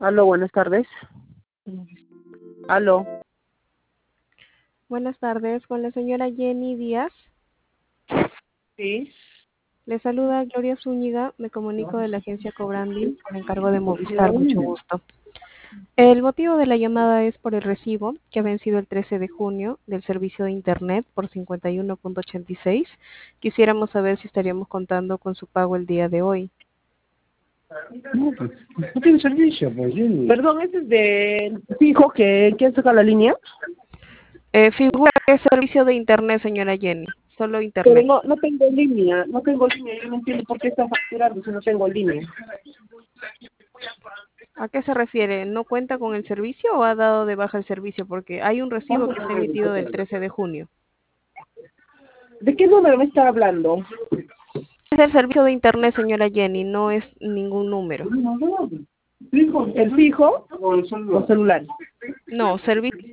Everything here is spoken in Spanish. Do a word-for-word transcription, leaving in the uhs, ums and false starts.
Aló, buenas tardes. Aló. Buenas tardes, con la señora Jenny Díaz. Sí. Le saluda Gloria Zúñiga, me comunico de la agencia Cobranding por encargo de Movistar, mucho gusto. El motivo de la llamada es por el recibo que ha vencido el trece de junio del servicio de Internet por cincuenta y uno punto ochenta y seis. Quisiéramos saber si estaríamos contando con su pago el día de hoy. No, pues, no tiene servicio, pues. Jenny. Perdón, ¿ese es de fijo que quién saca la línea? Eh, figura que es servicio de Internet, señora Jenny, solo Pero Internet. no, no tengo línea, no tengo línea, yo no entiendo por qué están facturando si no tengo línea. ¿A qué se refiere? ¿No cuenta con el servicio o ha dado de baja el servicio? Porque hay un recibo que está emitido del trece de junio. ¿De qué número me está hablando? Es el servicio de Internet, señora Jenny, no es ningún número. ¿El fijo o el celular? No, servicio